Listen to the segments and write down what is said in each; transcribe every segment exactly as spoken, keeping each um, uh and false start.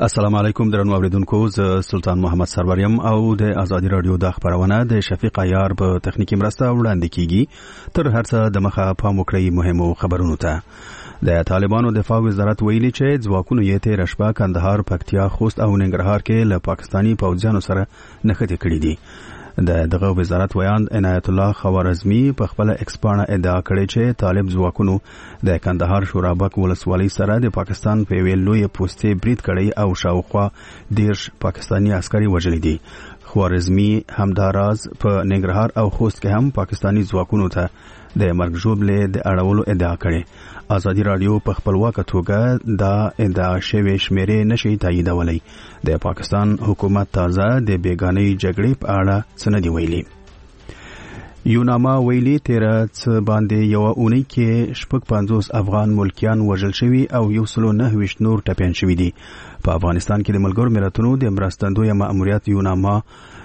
السلام علیکم درنو اوریدونکو، زه سلطان محمد سروریم او د ازادي رادیو د خبرونه د شفیق عیار په تخنیکی مرسته وړاندې کیږي. تر هر څه د مخه پام وکړئ مهمو خبرونو ته. د طالبانو دفاع وزارت ویلي چې ځواکونو یې تیر شپه کندهار، پکتیا، خوست او ننګرهار کې له پاکستانی پوځیانو سره نښتې کړې دي. د دغه وزارت ویاند عنایت الله خوارزمی په خپل ایکسپانه ادعا کړې چې طالب ځواکونو د کندهار شورابک ولسوالۍ سره د پاکستان په ویل لوی پوسټي برید کړی او شاوخوا دیرش پاکستانی عسکري وژلي دي. خوارزمی همداراز په ننګرهار او خوست کې هم پاکستانی ځواکونو ته د مرګ ژوبلې د اړولو ادعا کړې. ازادي رادیو په خپلواکه توګه دا ادعا شوې شمیرې نشي تاییدولی. د پاکستان حکومت تازه د بیګانۍ جګړې په اړه څه نه دی ویلي. یوناما ویلي تیر څه باندې یو اونۍ کې شپږ پنځوس افغان ملکیان وژل شوي او یو سلو نهه ویشت نور ټپیان شوي دي. په افغانستان کې د ملګرو ملتونو د مرستندویه ماموریت یوناما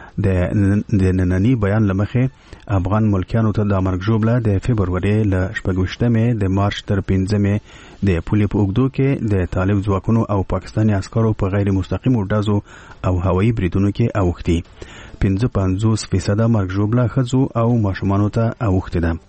د نننی بیان لمخې افغان ملکیانو ته د مرګ ژوبله د فبروري له شپږویشتمې د مارچ تر پنځمې د پولې په اوږدو کې د طالب ځواکونو او پاکستاني عسکرو په غیر مستقیمو ډزو او هوایي بریدونو کې اوښتي. پنځه پنځوس فیصده مرګ ژوبله ښځو او ماشومانو ته اوښتې ده.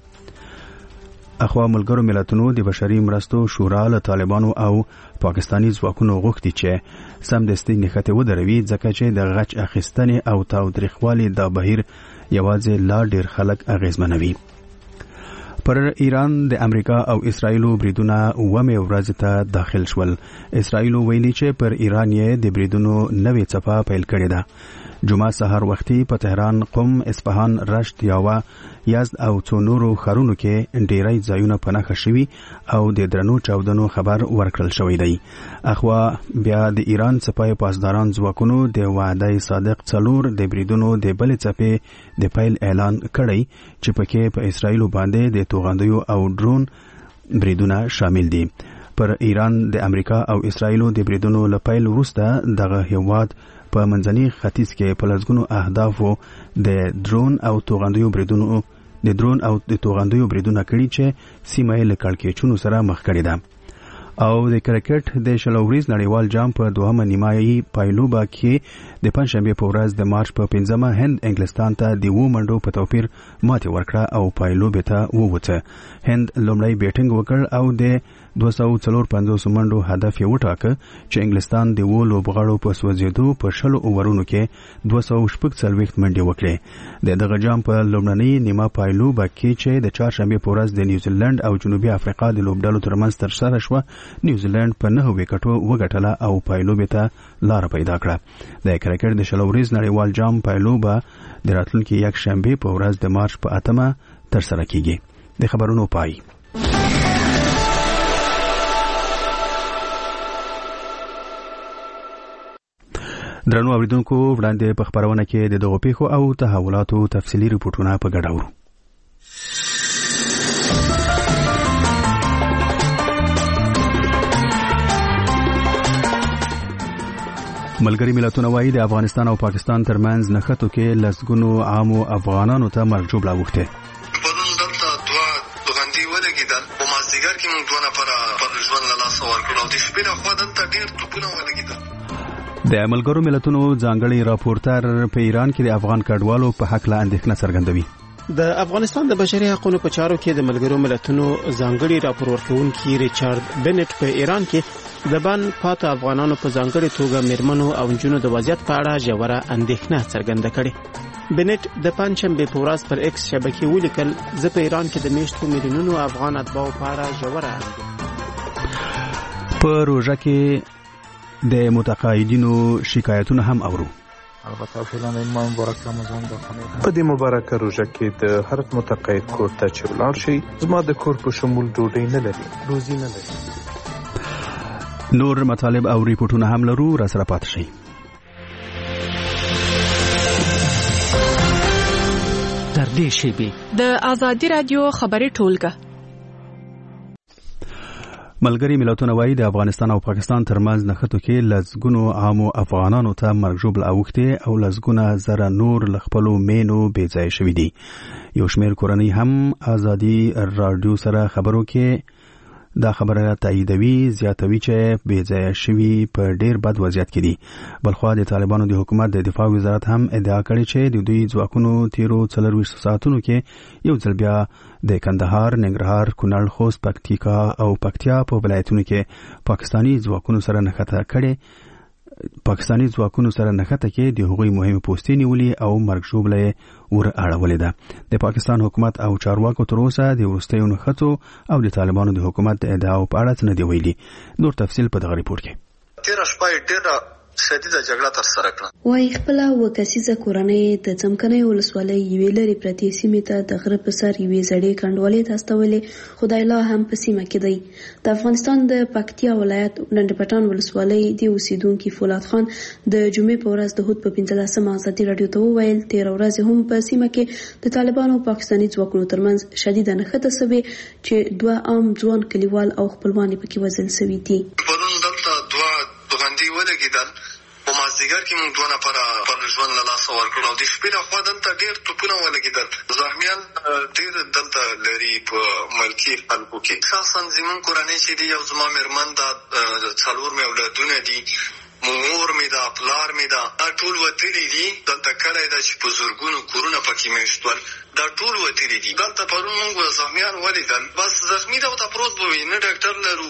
اخوا ملګرو ملتونو د بشري مرستو شورا له طالبانو او پاکستانی ځواکونو غوښتي چې سمدستي نښتې ودروي، ځکه چې د غچ اخیستنې او تاوتریخوالي دا بهیر یوازې لا ډیر خلک اغیزمنوي. پر ایران د امریکا او اسرائیلو بریدونه اومه ورځ ته داخل شول. اسرائیلو ویلي چې پر ایران یې د بریدونو نوې څپه پیل کړې ده. جمعه سحر وختي په تهران، قم، اصفهان، رشت، یاوا، یزد او څو نورو ښارونو کې ډیری ځایونه په نښه شوي او د درنو چاودنو خبر ورکړل شوی دی. اخوا بیا د ایران څپای پاسداران ځواکونو د وعده صادق څلور د بریدونو د بلې څپې د پیل اعلان کړی چې پکې په اسرائیلو باندې د توغندیو او ډرون بریدونه شامل دي. پر ایران د امریکا او اسرائیلو د بریدونو له پیل وروسته دغه هیواد په منځني ختیځ کې په لږونو اهدافو د ډرون او توغندیو بریدونو د ډرون او د توغندیو بریدونه کړي چې سیمه یې له کړکېچونو سره مخ کړې ده. او د کرکټ د شلوریز نړیوال جام په دوهمه نیمایي پایلوبه کې د پنځشنبه په ورځ د مارچ په پنځمه هند انګلستان ته د وو منډو په توپیر ماتې ورکړه او پایلوبه ته ووته. هند لومړی بیټینګ وکړ او د دوه سوه څلور پنځوس منډو هدف یې وټاکه چې انګلستان د وو لوبغاړو په سوځېدو په شلو اوورونو کې دوه سوه شپږ څلوېښت منډې وکړې. د دغه جام په لومړنۍ نیمه پایلوبه کې چې د چهارشنبې په ورځ د نیوزیلند او جنوبي افریقا د لوبډلو ترمنځ ترسره شوه، نیوزیلند په نهه وکټو وګټله او پایلوبې ته لار پیدا کړه. د کرکټ د شلوریز نړیوال جام پایلوبه د راتلونکي یک شنبې په ورځ د مارچ په اتمه ترسره کیږي. د خبرونو پای. درنو اوریدونکو، وړاندې په خبرونه کې د دغو پیښو او تحولاتو تفصیلي ریپورتونه په ګډه ورو. ملګري ملتونه وایي د افغانستان او پاکستان ترمنځ نښتو کې لسګونو عامو افغانانو ته مرګ ژوبله اوښتې. په دلته دوه توغندي ولګېدل، په مازدیګر کې موږ دوه نفره خپل ژوند له لاسه ورکړل او د شپې لخوا دلته ډېر توپونه ولګېدل. د ملګرو ملتونو ځانګړی راپورټر په ایران کې د افغان کډوالو په حق له اندېښنه څرګندوي. د افغانستان د بشري حقوقو په چارو کې د ملګرو ملتونو ځانګړي راپور ورکوونکي ریچارډ بنټ په ایران کې د بان پاتې افغانانو په ځانګړي توګه میرمنو او نجونو د وضعیت په اړه ژوره اندېښنه څرګنده کړې. بنټ د پنځشنبې په ورځ پر ایکس شبکې ولیکل، زه په ایران کې د میشتو میلیونونو افغان اتباعو په اړه ژوره په روژه کې د متقاعدینو شکایتونه هم اورو. البته فعلا امام مبارک رمضان داخله په دې مبارکه روژه کې د هر متقاعد کور ته چې ولاړ شي، زما د کور په شمول ډوډۍ نه لري، روزي نه لري. نور مطالب او ریپورتونه هم لرو، را سره پاتې شئ. تر دې شیبې د ازادي رادیو خبري ټولګه. ملګري ملتونه وایي د افغانستان او پاکستان ترمنځ نښتو کې لسګونو عامو افغانانو ته مرګ ژوبله اوښتې او لسګونه زره نور له خپلو مینو بې ځایه شوي دي. یو شمېر کورنۍ هم ازادي رادیو سره خبرو کې دا خبره تاییدوي زیاتوي چې بې ځایه شوي په ډیر بد وضعیت کې دي. بلخوا د طالبانو د حکومت د دفاع وزارت هم ادعا کړې چې د دوی ځواکونو تیرو څلرویشتو ساعتونو کې یو ځل بیا د کندهار، ننګرهار، کونړ، خوست، پکتیکا او پکتیا په ولایتونو کې پاکستاني ځواکونو سره نښته کړې پاکستاني ځواکونو سره نښته کې د هغوی مهمه پوستې نیولې او مرګ ژوبله ور اړولې ده. د پاکستان حکومت او چارواکو تر اوسه د وروستیو نښتو او د طالبانو د حکومت د ادعاو په اړه څه نه دي ویلي. نور تفصیل په دغه ریپورت کې. تیره شپه ډېره شدیده جګړه تر سره کړه. وایي خپله وکسیزه کورنۍ د څمکنیو ولسوالۍ یوې لرې پرتې سیمې ته د غره په سر یوې زړې کنډوالې ته استولې. خدای الله هم په سیمه کې دی. د افغانستان د پکتیا ولایت ډنډ پټان ولسوالۍ د اوسیدونکي فولاد خان د جمعې په ورځ د هود په پنځلسمه ازادي راډیو ته وویل تېره ورځ هم په سیمه کې د طالبانو او پاکستاني ځواکونو ترمنځ شدیده نښته سوې چې دوه عام ځوان کلیوال او خپلوان پکې وژل سوي دي. پرون دلته دوه دوغندي ولګېدل. په مازدیګر کې موږ دوه نفره خپل ژوند له لاسه ورکړل او د شپې لخوا دلته ډېر توپونه ولګېدل. زخمیان ډېر دلته لري په ملکي خلکو کې. خاصا زموږ کورنۍ چې دي یو زما مېرمن ده، څلور مې اولادونه دي، مور مې ده، پلار مې ده، ټول وتلي دي. دلته کلی ده چې په زرګونو کورونه پکې مېشت ول، دا ټول وتلي دي. دلته پرون موږ زخمیان ولیدل. بس زخمي ده ورته پروت به وي، نه ډاکټر لرو،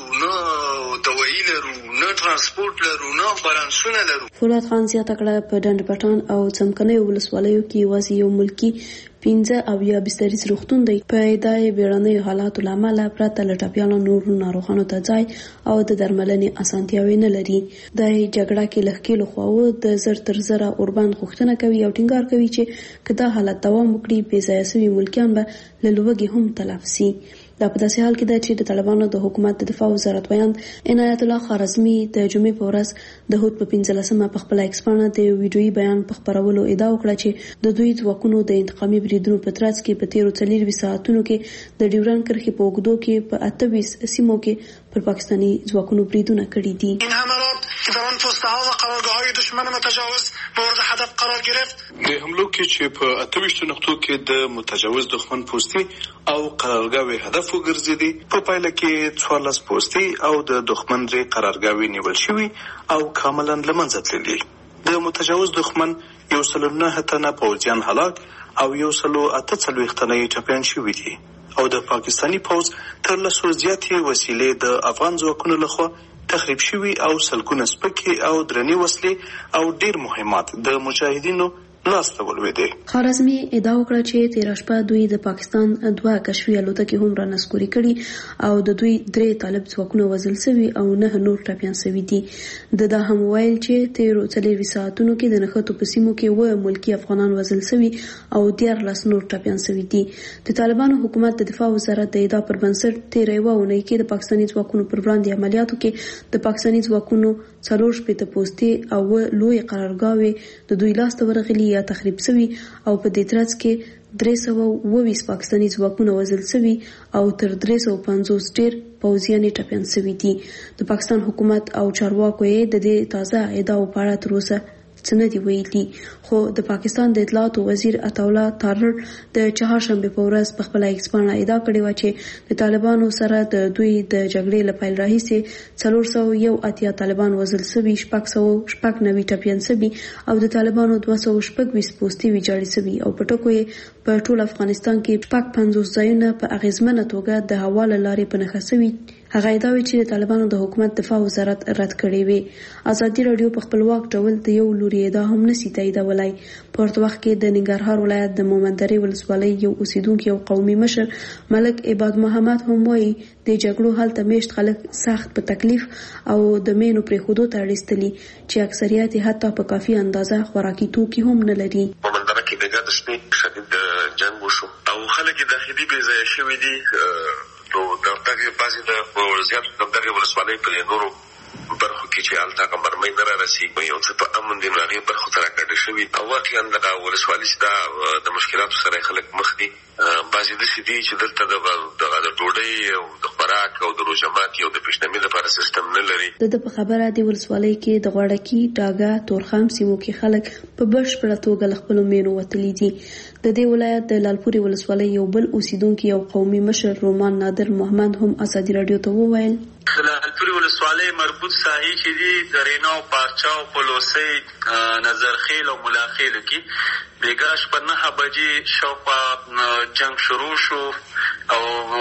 نه دوایي لرو، نه ترانسپورټ لرو، نه امبولانسونه لرو. فولاد خان زیاته کړه په ډنډ پټان او څمکنیو ولسوالیو کې یوازې یو ملکي پنځه او یا بستریز روغتون دی. په ادعای بیړنیو حالاتو له امله پرته له ټپیانو نورو ناروغانو ته ځای او د درملنې اسانتیاوې نه لري. د جګړه کې له ښکېلو خواوو د زر تر زره اوربند غوښتنه کوي او ټینګار کوي چې که دا حالت دوام وکړي بې ځایه سوي ملکیان به له لوږې هم تلف سي. دا په داسې حال کې ده چې د طالبانو د حکومت د دفاع وزارت ویاند عنایت الله خارزمي د جمعې په ورځ د هود په پنځلسمه په خپله ایکس پاڼه د ویډیویي بیان په خپرولو ادعا وکړه چې د دوی ځواکونو د انتقامي بریدونو په ترڅ کې په تیرو څلرویشتو ساعتونو کې د ډیورنډ کرښې په اوږدو کې په اته ویشت سیمو کې پر پاکستاني ځواکونو بریدونه کړي دي. این حملات که در آن پست‌ها و قرارگاه‌های دشمن متجاوز مورد هدف قرار گرفت. د حملو کې چې په اته ویشتو نقطو کې د متجاوز دښمن پوستي او قرارګاوې هدف وګرځېدي. په پایله کې څوارلس پوستي او د دښمن درې قرارګاوې نیول شوي او کاملا له منځه تللي. د متجاوز دښمن یو سل او نهه تنه پوځیان هلاک او یو سل او اته څلوېښت تنه یې ټپیان شوي دي او د پاکستاني پوځ تر لسو زیاتې وسیلې د افغان ځواکونو لخوا تخریب شوي او سلګونه سپکې او درنې وسلې او ډېر مهمات د مجاهدینو لاسته ولوېدې. خارزمي ادعا وکړه چې تېره شپه دوی د پاکستان دوه کشفي الوتکې هم را نسکوري کړي او د دوی درې طالب ځواکونه وژل سوي او نه نور ټپیان سوي دي. د دا هم ویل چې تېرو څلرویشتو ساعتونو کې د نښتو په سیمو کې اووه ملکي افغانان وژل سوي او دیارلس نور ټپیان سوي دي. د طالبانو حکومت د دفاع وزارت د ادعا پر بنسټ تېره یوه اونۍ کې د پاکستاني ځواکونو پر وړاندې عملیاتو کې د پاکستاني ځواکونو څلور شپېته پوستې او لویې قرارګاوې د دوی لاسته ورغلي یا تخریب سوي او په دې ترڅ کې درې سوه اووه ویشت پاکستاني ځواکونه وژل سوي او تر درې سوه پنځوس ډېر پوځیان یې ټپیان سوي دي. د پاکستان حکومت او چارواکو یې د دې تازه ادعاو په اړه تر اوسه څه نه دي ویلي، خو د پاکستان د اطلاعاتو وزیر عطاالله تارړ د چهارشنبې په ورځ په خپله ایکس پاڼه ادعا کړې وه چې د طالبانو سره د دوی د جګړې له پیل راهیسې څلور سوه یو اتیا طالبان وژل سوي، شپږ سوه شپږ نوي ټپیان سوي او د طالبانو دوه سوه شپږ ویشت پوستې ویجاړې سوي او په ټکو یې په ټول افغانستان کې شپږ پنځوس ځایونه په اغیزمنه توګه د هوا له لارې په نښه سوي. هغه ادعاوې چې د طالبانو د حکومت دفاع وزارت رد کړې وې. ازادي راډیو په خپلواک ډول د یو لوري ادعا هم نشي تاییدولی. په ورته وخت کې د ننګرهار ولایت د مومندرې ولسوالۍ یو اوسیدونکي او قومي مشر ملک عباد محمد هم وایي د جګړو هلته میشت خلک سخت په تکلیف او د مینو پرېښودو ته اړیستلي چې اکثریت یې حتی په کافي اندازه خوراکي توکي هم نه لري. مومندره کې د ګډ شپې شدید جنګ وشو او خلک یې داخلي بې ځایه شوي دي. نو د دغه بعضې د زیاتو د دغې ولسوالۍ په نورو برخو کې چې هلته هغه مرمۍ نه را رسېږي، یو څه په امن دي، نو هغې برخو ته راکډه شوي او واقعا دغه ولسوالي چې دا د مشکلاتو سره خلک مخ دي. بعضې داسې دي چې دلته دغه د ډوډۍ او د خوراک او د روژه ماتي او د پیشنمي لپاره سیستم نه لري. د په خبره دی ولسوالۍ کې د غوړکی ټاګه تورخم سیمو کې خلک په بشپړه توګه خپل مینو وتلی دي. د دې ولایت د لالپوري ولسوالۍ یو بل اوسیدونکو یو قومي مشر رومان نادر محمد هم ازادي رادیو ته وویل د لالپوري ولسوالۍ مربوط ساحې چې دي د رینا او پارچا او پلوسۍ نظرخیل او ملاخیل کې بیګاش په نه بجې شاوخوا جنگ شروع شو او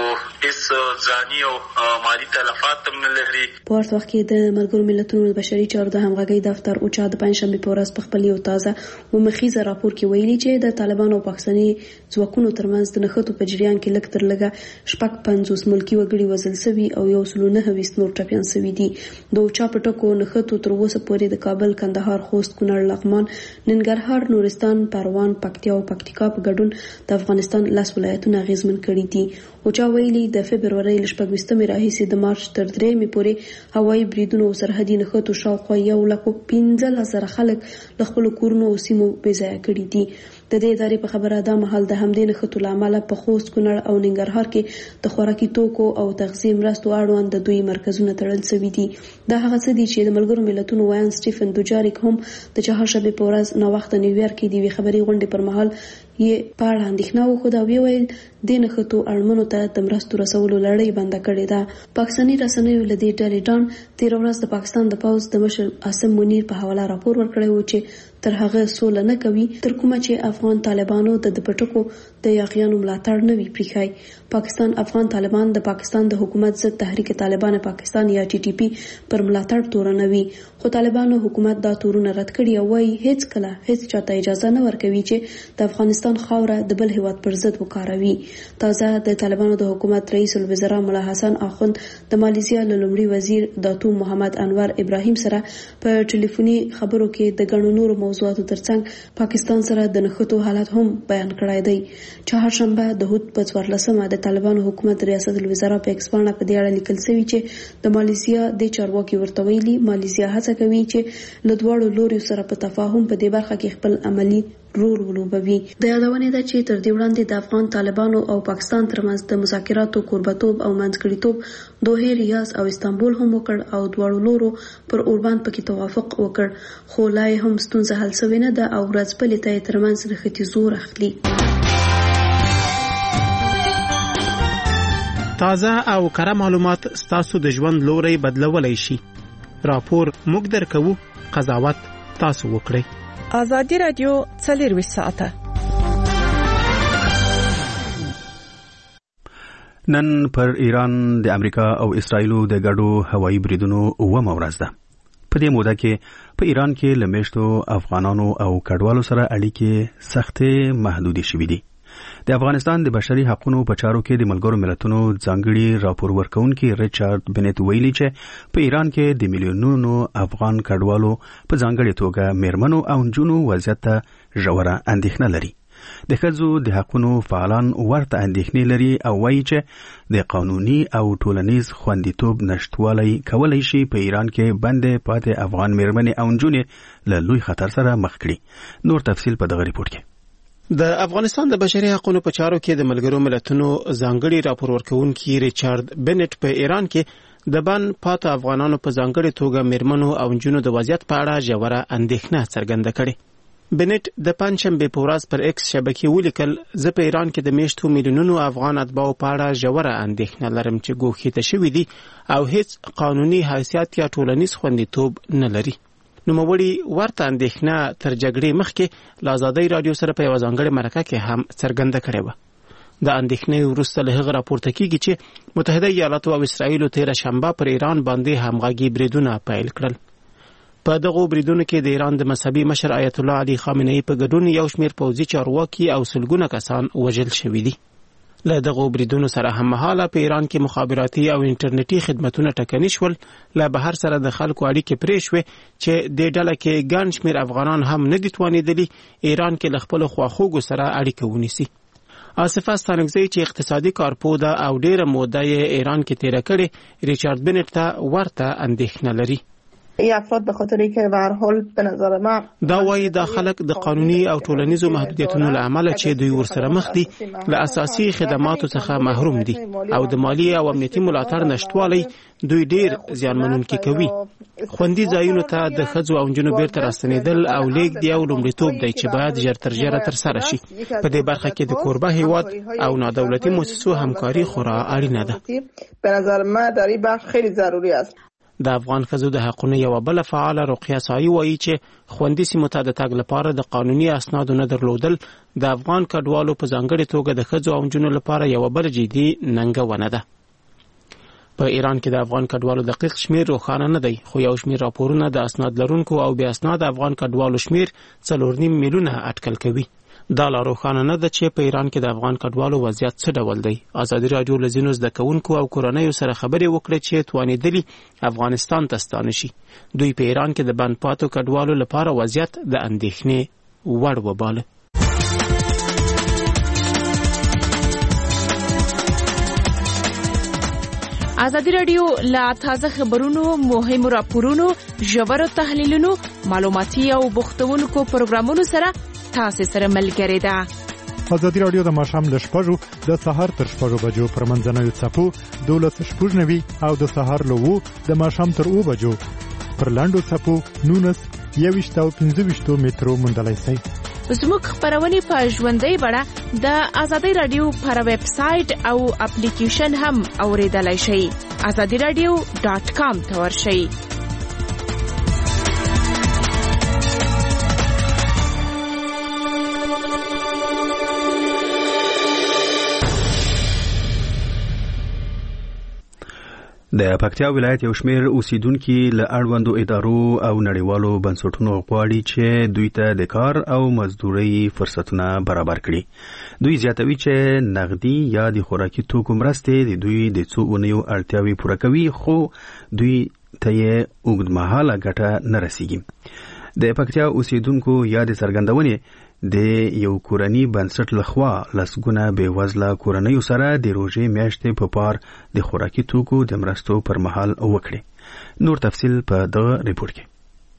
هیڅ ځاني او مالي تلفات هم نه لري. په ورته وخت کې د ملګرو ملتونو د بشري چارو د همغږۍ دفتر اوچا د پنځشنبې په ورځ په خپل یو تازه ومخیزه راپور کې ویلي چې د طالبانو او پاکستاني ځواکونو ترمنځ د نښتو په جریان کې لږ تر لږه شپږ پنځوس ملکي وګړي وژل شوي او یو سل نه ویشت نور ټپیان شوي دي. د اوچا په ټکو نښتو تر اوسه پورې د کابل، کندهار، خوست، کونړ، لغمان، ننګرهار، نورستان، پروان، پکتیا او پکتیکا په ګډون د افغانستان لاس ولایتونه اغیزمن کړي دي. اوچا ویلي د فبرورۍ ل شپږویشتمې راهیسې د مارچ تر درېیمې پورې هوایي بریدونو او سرحدي نښتو شاوخوا یو لک پنځه زره خلک له خپلو کورونو او سیمو بېځایه کړي دي. د دې ادارې په خبره دا مهال د همدې نښتو له امله په خوست، کونړ او ننګرهار کې د خوراکي توکو او تغذیې مرستو اړوند د دوی مرکزونه تړل شوي دي. دا هغه څه دي چې د ملګرو ملتونو ویان سټیفن دوجاریک هم د چهارشنبې په ورځ ناوخته نیویارک کې د یوې خبري غونډې پر مهال یې په اړه اندېښنه وښوده او ویل د نښتو اړمنو ته د مرستو رسولو لړۍ بنده کړې ده. پاکستاني رسنیو له دې ډلې ډان تېره ورځ د پاکستان د پوځ د مشر عاصم منیر په حواله راپور ورکړی و چې تر هغه سوله نه کوي تر کومه چې افغان طالبانو د پټکو د یاغیانو ملاتړ نه وي پریښی. پاکستان افغان طالبان د پاکستان د حکومت ضد تحریک طالبان پاکستان یا ټي ټي پی پر ملاتړ تورنوي، خو طالبانو حکومت دا تورونه رد کړي او وايي هیڅ کله هیڅ چاته اجازه نه ورکوي چې د افغانستان خاوره د بل هیواد پر ضد وکاروي. تازه د طالبانو د حکومت رئیس الوزرا ملا حسن اخوند د مالیزیا لومړي وزیر داتو محمد انور ابراهیم سره په ټلیفوني خبرو کې د ګڼو نورو موضوعاتو ترڅنګ پاکستان سره د نښتو حالت هم بیان کړی دی. چهارشنبه د هوت په څوارلسمه د طالبانو حکومت ریاست الوزرا په ایکس باندې په دې اړه لیکل شوی چې د مالیزیا د چارواکي ورته ویلي مالیزیا هڅه کوي چې له دواړو لوري سره په تفاهم په دې برخه کې خپل عملی رول ولوبوي. د یادونې ده چې تر دې وړاندې د افغان طالبانو او پاکستان ترمنځ د مذاکراتو کوربتوب او منځګړیتوب دوحې، ریاض او استانبول هم وکړ او دواړو لورو پر اوربند پکې توافق وکړ، خو لا هم ستونزه حل شوې نه ده او ورځپلې ته ترمنځ نښتې زور اخلي. تازه او کره معلومات ستاسو د ژوند لوري بدلولای شي. راپور موږ درکوو، قضاوت تاسو وکړئ. ازادي رادیو څلورویشت ساعته نن پر ایران د امریکا او اسرایلو د ګډو هوایي بریدونو اومه ورځ ده. په دې موده کې په ایران کې له میشتو افغانانو او کډوالو سره اړیکې سختې محدودې شوې دي. د افغانستان د بشري حقوقو په چارو کې د ملګرو ملتونو ځانګړي راپور ورکونکي ریچارډ بنت ویلي چې په ایران کې د میلیونونو افغان کډوالو په ځانګړي توګه میرمنو او نجونو وضعیت ته ژوره اندېښنه لري. د ښځو د حقوقو فعالان ورته اندېښنې لري او وایي چې د قانوني او ټولنیز خوندیتوب نشټوالی کولای شي په ایران کې بندې پاتې افغان میرمنې او نجونې له لوی خطر سره مخ کړي. نور تفصیل په دغه ریپورت کې. د افغانستان د بشري حقوقو په چارو کې د ملګرو ملتونو ځانګړي راپور ورکونکي ریچارډ بنت په ایران کې د بن پاتو افغانانو په ځانګړي توګه میرمنو او نجونو د وضعیت په اړه ژوره اندېښنه څرګنده کړې. بنت د پنځشنبه په ورځ پر ایکس شبکې ولیکل زه په ایران کې د میشتو میلیونونو افغان اتباعو په اړه ژوره اندېښنه لرم چې ګوښې شوي دي او هیڅ قانوني حیثیت یا ټولنیز خوندیتوب نه لري. نوموړي ورته اندېښنه تر جګړې مخکې له ازادۍ رادیو سره په یوه ځانګړې مرکه کې هم څرګنده کړې وه. د اندېښنې وروسته له هغه راپورته کېږي چې متحده ایالاتو او اسرائیلو تېره شنبه پر ایران باندې همغږي بریدونه پیل کړل. په دغو بریدونو کې د ایران د مذهبي مشر آیت الله علي خامنه‌ای په ګډون یو شمېر پوځي چارواکي او سلګونه کسان وژل شوي دي. له دغو بریدونو سره هممهاله په ایران کې مخابراتي او انټرنیټي خدمتونه ټکني شول. له بهر سره د خلکو اړیکې پرې شوې چې د ډله کې ګڼ شمېر افغانان هم نه دي توانېدلي ایران کې له خپلو خواخوږو سره اړیکه ونیسي. آصفه ستانکزی چې اقتصادي کارپوده او ډیره موده یې ایران کې تیره کړې ریچارډ بنت ته ورته اندېښنه لري. ای افراد به خاطر اینکه به هر حال به نظر من دا وایي دا خلک د قانوني او ټولنیزو محدودیتونو له امله چې دوی ورسره مخ دي له اساسي خدماتو څخه محروم دي او د مالی او امنیتي ملاتړ نشټوالی دوی ډیر زیانمنونکي کوي. خوندي ځایونو ته د ښځو او نجونو بیرته راستنېدل او لیږد یو لومړیتوب دی چې باید ژر تر ژره ترسره شي. په دې برخه کې د کوربه هیواد او نادولتي مؤسسو همکاري خورا اړینه ده. به نظر من در این بخش خیلی ضروری است. د افغان ښځو د حقونو یوه بله فعاله رقیه سایي وایي چې خوندي سیمو ته د تګ لپاره د قانوني اسنادو نه درلودل د افغان کډوالو په ځانګړې توګه د ښځو او نجونو لپاره یوه بله جدي ننګونه ده. په ایران کې د افغان کډوالو دقیق شمیر روښانه نه دی، خو یو شمیر راپورونه د اسناد لرونکو او بې اسناد افغان کډوالو شمیر څلور نیم میلیونه اټکل کوي. دا لا روښانه نه ده چې په ایران کې د افغان کډوالو وضعیت څه ډول دی. ازادي راډیو له ځینو زده کوونکو او کورنیو سره خبرې وکړې چې توانېدلي افغانستان ته ستانه شي. دوی په ایران کې د بند پاتو کډوالو لپاره وضعیت د اندېښنې وړ وباله. ازادي راډیو له تازه خبرونو، مهمو راپورونو، ژورو تحلیلونو، معلوماتي او بوختونکو پروګرامونو سره تاسو سره ملګری ده. ازادي راډیو د ماښام له شپږو د سهار تر شپږو بجو پر منځنوي څپو دولس شپږ نوي او د سهار له اوو د ماښام تر اوو بجو پر لاندو څپو نونس یویشت او پنځه ویشتو مترو موندلی شئ. زموږ خپرونې په ژوندۍ بڼه د ازادي راډیو پر ویب سایټ او اپلیکیشن هم اوریدلای شئ. ازادي راډیو ډاټ کام ته ورشئ. د پکتیا ولایت یو شمیر اوسیدونکو له اړوندو ادارو او نړیوالو بنسټونو غواړي چې دوی ته د کار او مزدوري فرصتونه برابر کړي. دوی زیاتوي چې نغدي یا د خوراکي توکو مرستې د دوی د څو اونیو اړتیاوې پوره کوي، خو دوی ته یې اوږدمهاله ګټه نه رسیږي. د پکتیا اوسیدونکو یا د څرګندونې د یو کورنی بنسټ لخوا لسګونه بې وزله کورنیو سره د روژې میاشتې په پار د خوراکي توکو د مرستو پر مهال وکړي. نور تفصیل په دغه ریپورت کې.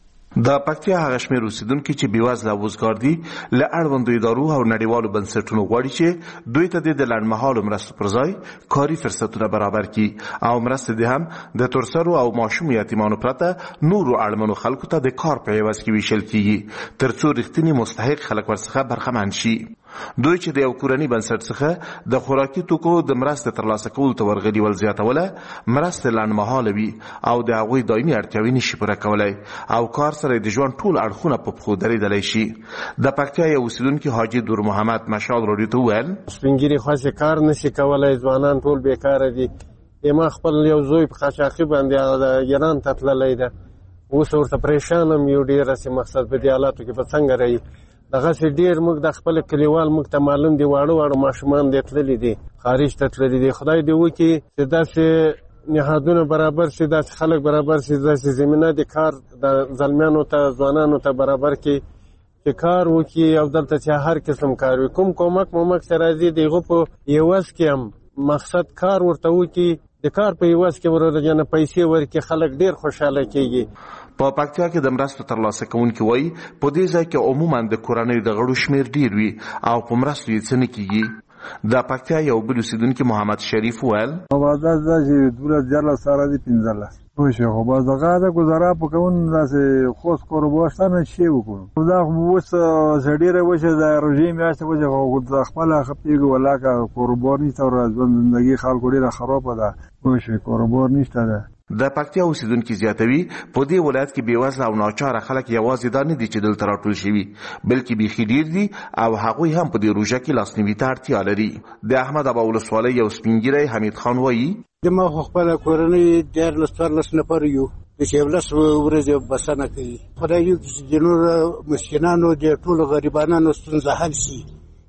د پکتیا هغه شمېر اوسیدونکي چې بېوزله وزګار دي له اړوندو ادارو او نړیوالو بنسټونو غواړي چې دوی ته د لنډمهالو مرستو پر ځای کاري فرصتونه برابر کړي او مرستې دې هم د تورسرو او ماشوم یتیمانو پرته نورو اړمنو خلکو ته د کار په عوض کې ویشل کیږي تر څو رښتینی مستحق خلک ورڅخه برخمن شي. دوی چې د یو کورنی بنسټ څخه د خوراکي توکو د مرستې ترلاسه کولو ته ورغلي ول زیاتوله مرستې لنډمهاله وي او د هغوی دایمي اړتیاوې نشي پوره کولی او کار سره د ژوند ټول اړخونه په پښو درېدلی شي. د پکتیا یو اوسیدونکي حاجي دور محمد مشال راډیو ته وویل سپین ږیري خوښې کار نشي کولی، ځوانان ټول بیکاره دي. ما خپل یو زوی په قاچاقي باندې د ایران ته تللی ده، اوس ورته پریشان یم. یو ډېر هسې مقصد په دې حالاتو کې به څنګه رهي دغسې ډېر موږ د خپل کلیوال موږ ته معلوم دي واړه واړه ماشومان دې تللي دي، خارج ته تللي دي. خدای دې وکړي چې داسې نهادونه برابر شي، داسې خلک برابر شي، داسې زمینه د کار د زلمیانو ته ځوانانو ته برابر کړي چې کار وکړي او دلته چې هر قسم کار وي. کوم کومک مومک چې راځي د هغو په عوض کې هم مقصد کار ورته وکړي، د کار په عوض کې ورته نه پیسې ورکړي، خلک ډېر خوشحاله کېږي. په پکتیا کې د مرستو ترلاسه کوونکي وایي په دې ځای کې عموما د کورنیو د غړو شمیر ډېر وي او په مرستو یې څه نه کېږي. د پکتیا یو بل اوسیدونکي محمد شریف وویل اوازه دا چې دولت دیارلس سره دي پنځلس پوه شو، خو بس دغه د ګزاره په کوون داسې خوست کاروبار شته نه شی وکړو. دا خو اوس څه ډېره وجه د روژې میاشتې وجه خو د خپله ښه پوهېږو ولاکه کاروبار نشته او ژوند زندګي خلکو ډېره خرابه ده، پوه شوې، کاروبار نشته ده. د پکتیا اوسیدونکي زیاتوي په دې ولایت کې بېوزله او ناچاره خلک یوازې دا نه دي چې دلته راټول شوي، بلکې بیخي ډېر دي او هغوی هم په دې روژه کې لاسنیوي ته اړتیا لري. د احمد ابا ولسوالۍ یو سپین ږیری حمید خان وایي زما خو خپله کورنۍ دیارلس څوارلس نفر یو، چې یولس ورځې بسنه کوي. خدای دې وکړي چې د نورو مسکینانو د ټولو غریبانانو ستونزه حل شي،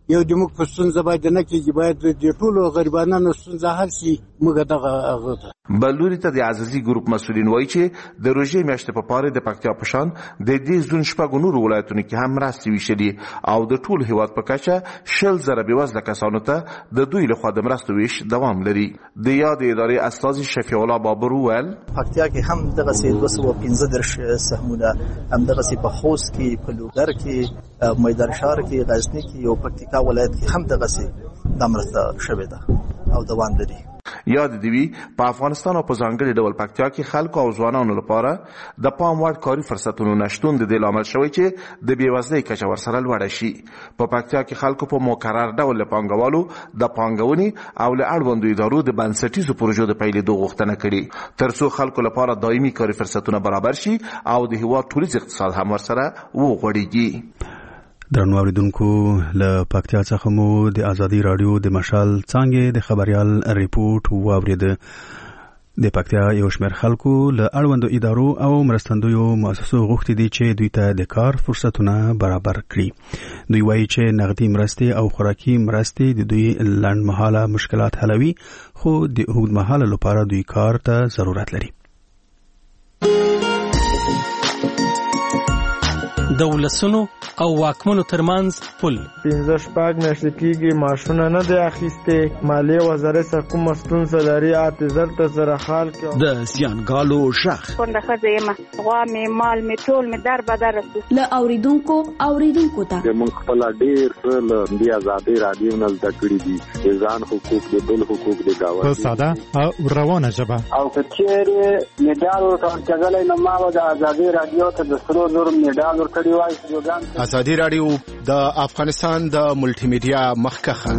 یو د موږ په ستونزه باید نه کېږي، باید د ټولو غریبانو ستونزه حل شي. موږ دغه هغه ته بلوري ته د عزازي ګروپ مسؤلین وایي چې د روژې میاشتې په پاره د پکتیا په شان د دې زون شپږو نورو ولایتونو کې هم مرستې ویشلي او د ټول هیواد په کچه شل زره بېوزله کسانو ته د دوی لخوا د مرستو ویش دوام لري. د یاد ادارې استازي شفیع الله بابر وویل پکتیا کې هم دغسې دوه سوه پنځه دېرش سهمونه، همدغسې په خوست کې، په لوګر کې، میدان ښار کې، غزني کې او پکتیکا ولایت کې هم دغسې دا مرسته شوې ده او دوام لري. یاد دی وی په افغانستان او په ځانګړي ډول پکتیا کې خلکو او ځوانانو لپاره د پام وړ کاري فرصتونو نشتون د دې لامل شوی چې د بېوزلۍ کچه ورسره لوړه شي. په پکتیا کې خلکو په مقرر ډول له پانګوالو د پانګونې او له اړوندو ادارو د بنسټیزو پروژو د پیلېدو غوښتنه کړې تر څو خلکو لپاره دایمي کاري فرصتونه برابر شي او د هېواد ټولیز اقتصاد هم ورسره وغوړېږي. درنو اوریدونکو، له پکتیا څخه مو د ازادي راډیو د مشال څانګې د خبريال ریپورت واورید. د پکتیا یو شمېر خلکو له اړوندو ادارو او مرستندویو مؤسسو غوښتي دي چې دوی ته د کار فرصتونه برابر کړي. دوی وایي چې نغدي مرستې او خوراکي مرستې د دوی لنډمهاله مشکلات حلوي، خو د اوږدمهاله لپاره دوی کار ته ضرورت لري. د ولسونو او واکمنو ترمنځ پل پنځه شپږ میاشتې کېږي معاشونه نه دی اخیستې. مالیې وزارت څخه کومه ستونزه لري اته زر ته زره خال کې د زیانګالو غږ کونډه ښځه یم، غوا مې مال مې ټول مې در بدر رسو. له اوریدونکو اوریدونکو ته موږ خپل ډېر څه له دې ازادۍ راډیو نه زده کړي دي، د ځان حقوق، د بل حقوق، د ګاونډي په ساده او روانه ژبه. او که چېرې میډال ورته ورکړلی نو ما به د ازادۍ راډیو ته د سرو زرو میډال ورکړی وای. ازادي راډیو د افغانستان د ملټي میډیا مخکخه.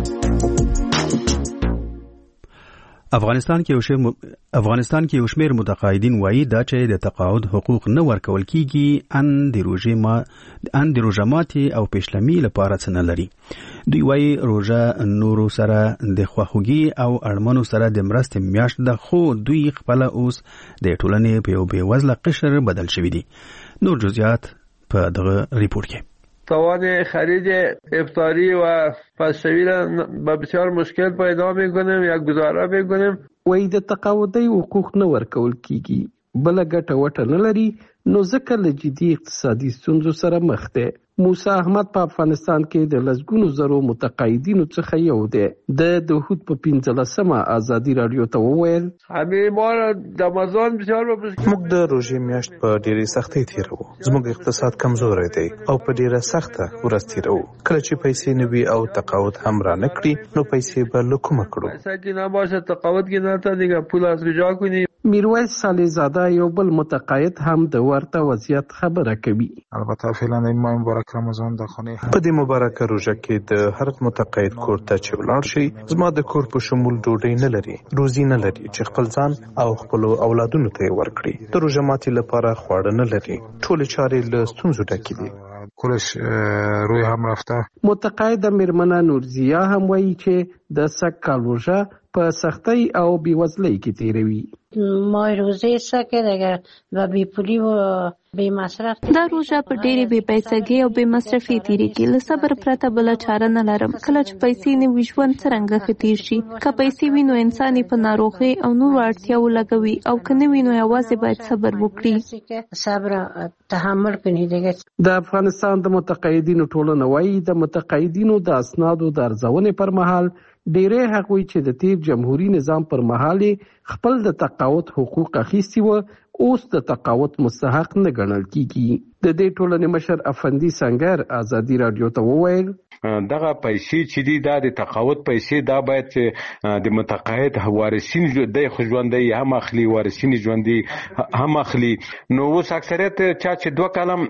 افغانستان کې یو شمېر افغانستان کې یو شمېر متقاعدین وایي دا چې د تقاعد حقوق نه ورکول کیږي ان د روژې ما ان د روژه ماتي او پېشلمي لپاره څه نه لري. دوی وایي روژه نورو سره د خواخوږي او اړمنو سره د مرستې میاشت ده، خو دوی خپله اوس د ټولنې په یو بېوزله قشر بدل شوي دي. نور جزئیات په دغه ریپورت کې. توان خرید افطاری و پسشوی را بسیار مشکل پیدا میکنیم یا گزاره میکنیم. وای د تقاعدي حقوق نه ورکول کیږي، بل ګټه وټه نه لري، نو ځکه له جدي اقتصادي ستونزو سره مخ دی. موسی احمد په افغانستان کې د لسګونو زرو متقاعدینو څخه یو دی. د دهود په پنځلسمه ازادي راډیو ته وویل همې ما د رمضان بسیار موږ د روژې میاشت په ډېرې سختۍ تېروو. زموږ اقتصاد کمزوری دی او په ډېره سخته ورځ تېروو. کله چې پیسې نه وي او تقاعد هم را نه کړي نو پیسې به له کومه کړو؟ پیسه کې نه باشه تقاعد کې نه تا دیگه پول از کجا کنی. میرویس صالحزاده یو بل متقاعد هم د ورته وضعیت خبره کوي. البته فعلا ما مبارک رمضان د خونه په دې مبارکه روژه کې د هر متقاعد کور ته چې ولاړ شي، زما د کور په شمول ډوډۍ نه لري، روزي نه لري چې خپل ځان او خپل اولادونو ته ورکړي. د روژه ماتي لپاره خواړه نه لري. ټول چارې له ستونزو ډکې دي. کلش روی هم رفته. متقاعد میرمنه نورزیا هم وایي چې د سږ کال روژه په سختۍ او بېوزلۍ کې تېروي. ما روزه سکه دیگه و بی پولی و بی مصرف. دا روژه په ډېرې بې پیسګۍ او بې مصرفي تېرېږي. له صبر پرته بله چاره نه لرم. کله چې پیسې نه وي ژوند څرنګه ښه تېر شي. که پیسې وي نو انسان یې په ناروغۍ او نورو اړتیاوو لګوي، او که نه وي نو یوازې باید صبر وکړي. صبر تحمل کړي دیگه. د افغانستان د متقاعدینو ټولنه وایي د متقاعدینو د اسنادو د ارزونې پر مهال ډېری هغوی چې د تیر جمهوریت نظام پر مهال خپل د تقاعد حقوق اخیستي و اوس د تقاعد مستحق نه ګڼل کیږي. د دې ټولنې مشر افندي سنگر ازادي راډیو ته وویل دغه پیسې چې دي دا د تقاعد پیسې دا باید چې د متقاعد وارثین د ژوندۍ هم اخلي، وارثین ژوندۍ هم اخلي. نو اوس اکثریت چا چې دوه کلم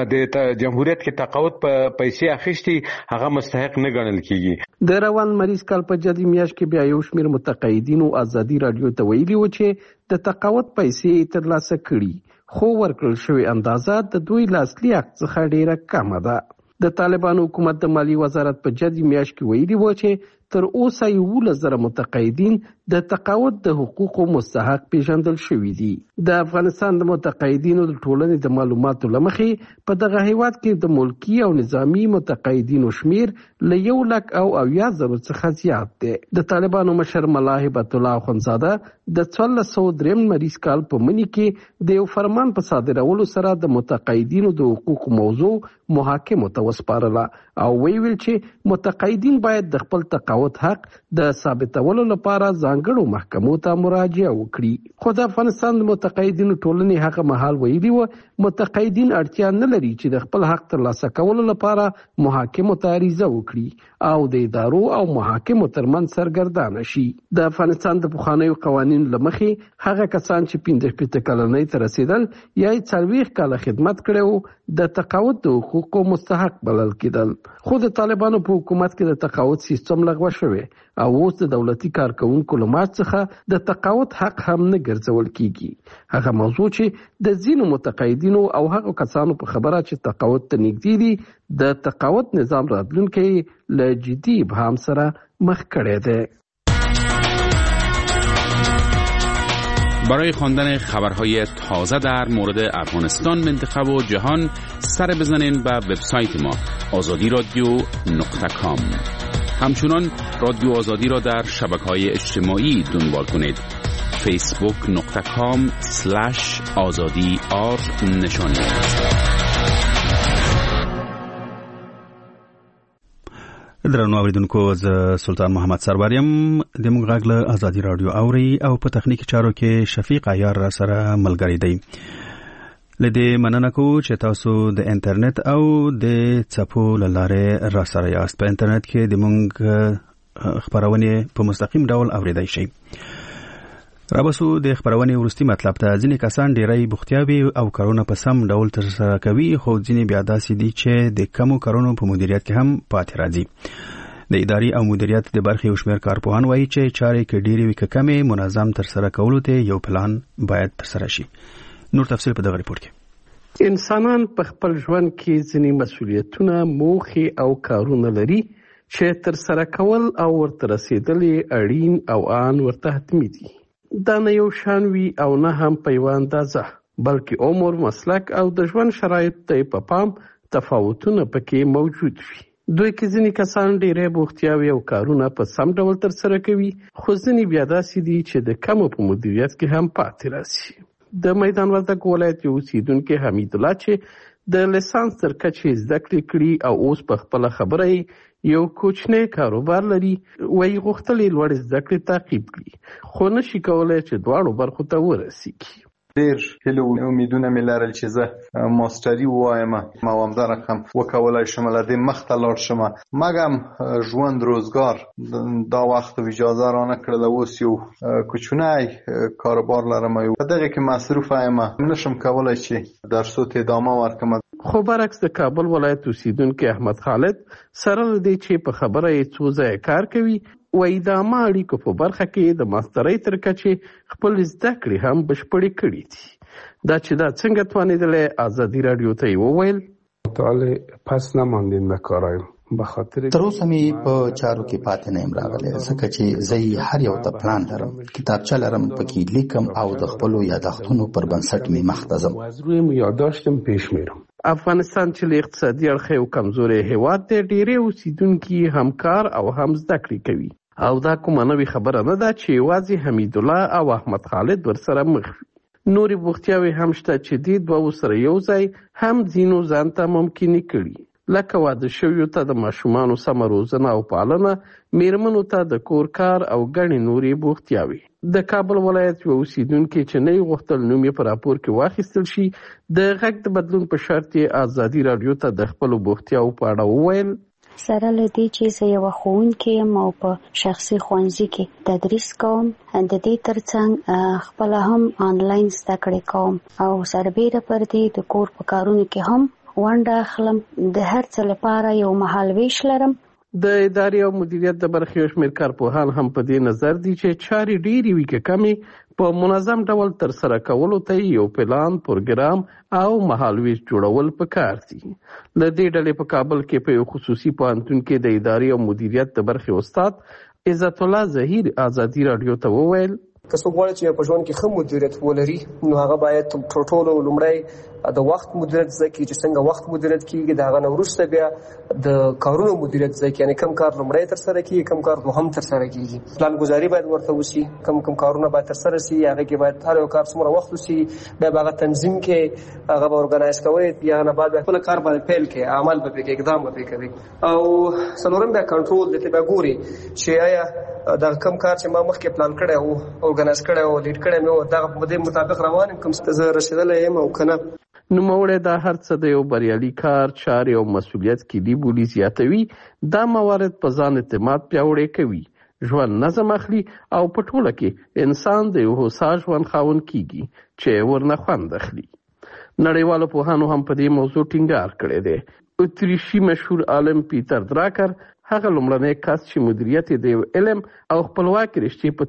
د جمهوریت کې تقاعد پیسې اخیستي هغه مستحق نه ګڼل کیږي. د روان مریض کال په جدي میاشت کې بیا یو شمېر متقاعدینو ازادي راډیو ته ویلي و چې د تقاعد پیسې ترلاسه کړي، خو ورکړل شوې اندازه د دوی له اصلي حق څخه ډېره کمه ده. د طالبانو حکومت د مالی وزارت په جدي میاشت کې ویلي و چې تر اوسه یولس زره متقاعدین د تقاعد د حقوقو مستحق پیژندل شوي دي. د افغانستان د متقاعدینو د ټولنې د معلوماتو له مخې په دغه هیواد کې د ملکي او نظامي متقاعدینو شمیر له یو لک او اویا زرو څخه زیات دی. د طالبانو مشر ملا هبت الله اخندزاده د څوارلس سوه دریم مریض کال په مني کې د یو فرمان په صادرولو سره د متقاعدینو د حقوقو موضوع محاکمو ته وسپارله او ویل چې متقاعدین باید د خپل تقاعد حق د ثابتولو لپاره ځانګړو محکمو ته مراجعه وکړي. خو د افغانستان د متقاعدینو ټولنې هغه مهال ویلي و متقاعدین اړتیا نه لري چې د خپل حق ترلاسه کولو لپاره محاکمو ته عریضه وکړي او د ادارو او محاکمو ترمنځ سرګردانه شي. د افغانستان د پخوانیو قوانینو له مخې هغه کسان چې پنځه شپېته کلنۍ ته رسېدل یا یې څلوېښت کاله خدمت کړی و د تقاعد د حقوقو مستحق بلل کېدل. خو د طالبانو په حکومت کې د تقاعد سیستم لغوه شوی او اوس د دولتي کارکونکو له مات څخه د تقاعد حق هم نه ګرځول کیږي. هغه موضوع چې د ځینو متقاعدینو او هغو کسانو په خبره چې تقاعد ته نږدې دي د تقاعد نظام راتلونکی له جدي ابهام سره مخ کړی دی. برای خواندن خبرهای تازه در مورد افغانستان، منطقه و جهان سر بزنین به وبسایت ما آزادی رادیو نقطه کام. همچنان رادیو آزادی را در شبکه‌های اجتماعی دنبال کنید. فیسبوک نقطه کام سلش آزادی آر نشانی. درنو اوریدونکو، زه سلطان محمد سروریم د موږ غږ له ازادي رادیو اوري او په تخنیکی چارو کې شفیق عیار را سره ملګری دی. لدې مننه کو چې تاسو د انټرنیټ او د چپو لاره را سره یاست. په انټرنیټ کې د موږ خبرونه په مستقیم ډول اوریدای شئ. رابسو د خبرونه ورستي مطلب ته ځینې کسان ډیری بوختیاوي او کارونه په سم ډول ترسره کوي، خو ځینې بیا داسې دي چې د کمو کارونو په مدیریت کې هم پاتې راځي. د اداري او مدیریت د برخې او شمېر کارپوهان وایي چې چارې کې ډېرې وي که کمې منظم ترسره کولو ته یو پلان باید ترسره شي. نور تفصیل په دغه ریپورت کې. انسانان په خپل ژوند کې ځینې مسؤلیتونه، موخې او کارونه لري چې ترسره کول او ورته رسیدل اړین او آن ورته حتمي دي. دا نه یو شان وي او نه هم په یوه اندازه، بلکې عمر، مسلک او د ژوند شرایط ته په پام تفاوتونه پکې موجود وي. دوی کې ځینې کسان ډېری بوختیاوي او کارونه په سم ډول ترسره کوي، خو ځینې بیا داسې دي چې د کمو په مدیریت کې هم پاتې راځي. د میدان وردګ ولایت یو اوسیدونکی حمید الله چې د لیسانس تر کچې زده کړې کړي او اوس په خپله خبره یو کوچنی کاروبار لري، وایي غوښتل یې لوړې زده کړې تعقیب کړي، خو نشي کولی چې دواړو برخو ته ورسیږي. ډېر هیله او امیدونه مې لرل چې زه ماستري ووایم او همدارنګه هم وکولای شم له دې مخته لاړ شم، مګم ژوند روزګار دا وخت اجازه را نه کړله. اوس یو کوچنی کاروبار لرم او په دغه کې مصروف یم، نشم کولی چې درسو ته ادامه ورکړم. خو برعکس د کابل ولایت اوسیدونکي احمد خالد سره له دې چې په خبره یې څو ځایه کار کوي، وایي د عامه اړیکو په برخه کې د ماسترۍ تر کچې خپل زده کړې هم بشپړې کړي دي. دا چې دا څنګه توانېدلی، ازادي راډیو ته یې وویل متعالی پس نماندیم به کارایم بخاطر تر اوسه مې په چارو کې پاتې نه یم راغلی، ځکه چې زه هر یو ته پلان لرم، کتابچه لرم، پکې لیکم او د خپلو یادښتونو پر بنسټ مې مخته ځم. از روی یادداشتم پیش میرم. افغانستان چې له اقتصادي اړخه یو کمزوری هیواد دی، ډېری اوسیدونکي هم کار او هم زده کړې کوي، او دا کومه نوې خبره نه ده چې یوازې حمید الله او احمد خالد ورسره مخ وي. نورې بوختیاوې هم شته چې دې دوه سره یو ځای هم ځینو ځان ته ممکنې کړي، لکه واده شویو ته د ماشومانو سمه روزنه او پالنه، میرمنو ته د کور کار او ګڼې نورې بوختیاوې. د کابل ولایت یو اوسیدونکي چې نه یې غوښتل نوم یې په راپور کې واخیستل شي، د غږ د بدلون په شرط یې ازادي راډیو ته د خپلو بوختیاوو په اړه وویل. سره له دې چې زه یوه ښوونکې یم او په شخصي ښوونځي کې تدریس کوم، د دې ترڅنګ خپله هم آنلاین زده کړې کوم او سربیره پر دې د کور په کارونو کې هم ونډه اخلم. د هر څه لپاره یو مهال ویش لرم. د ادارې او مدیریت د برخې او شمېر کارپوهان هم په دې نظر دي چې چارې ډېرې وي که کمې په منظم ډول ترسره کولو ته یو پلان، پروګرام او مهالویش جوړول پکار دي. د دې ډلې په کابل کې په یو خصوصي پوهنتون کې د ادارې او مدیریت د برخې استاد عزت الله ظهیر ازادي راډیو ته وویل که څوک غواړي چې په ژوند کې ښه مدیریت ولري نو هغه باید تر ټولو لومړی د وخت مدیریت زده کړي، چې څنګه وخت مدیریت کیږي. د هغه نه وروسته بیا د کارونو مدیریت زده کړي، یعنې کم کار لومړی ترسره کیږي، کم کار دوهم ترسره کیږي. پلان ګذاري باید ورته وشي، کم کم کارونه باید ترسره شي، هغه کې باید هر یو کار څومره وخت وشي، بیا به هغه تنظیم کې هغه به ارګنایز کوي، یا نه بعد خپل کار باندې پیل کې عمل به پکې اقدام به کوي. او څلورم بیا کنټرول دته بیا ګوري چې آیا دا کم کار چې ما مخکې پلان کړی او ارګنایز کړی او لیډ کړی مې و دغه په دې مطابق روان یم، کوم څه زه رسېدلی یم او که نه. نوموړی دا هر څه د یو بریالي کار، چارې او مسؤلیت کلي بولي زیاتوي. دا موارد په ځان اعتماد پیاوړی کوي، ژوند نظم اخلي او په ټوله کې انسان د یو هوسا ژوند خاوند کیږي چې ورنه خوند اخلي. نړیوالو پوهانو هم په دې موضوع ټینګار کړی دی. اتریشي مشهور عالم پیټر دراکر هغه لومړنی کس چې مدیریت د یو علم او خپلواکي رشتې په